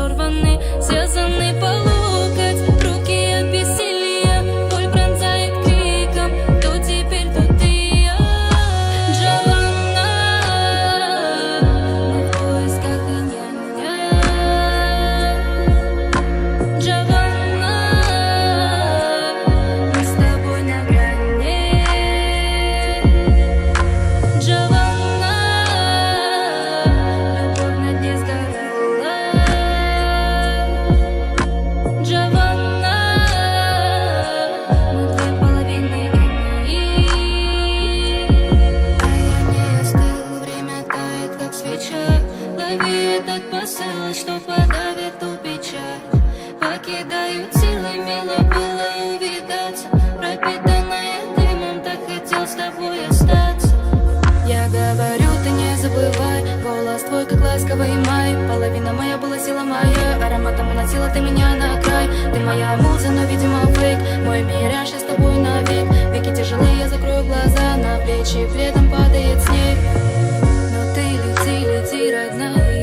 разорваны, связаны по локоть, руки от бессилия, боль пронзает криком. То теперь, то ты я, Джованна. Мы в поисках инь-янь-я, Джованна. Мы с тобой на грани, Джованна. Любовь на дне сгорела, Джованна. Мы две половины инь. А я не остыл, время тает, как свеча. Лови этот посыл, что подавит ту печаль. Покидают силы, мило было увидаться. Пропитанная дымом, так хотел с тобой остаться. Я говорю, ты не забывай, голос твой, как ласковый май. Половина моя была сила моя, ароматом уносила ты меня на край. Ты моя муза, но, видимо, фейк. Мой мираж, я с тобой навек. Веки тяжелые, я закрою глаза, на плечи пледом падает снег. Но ты лети, лети, родная.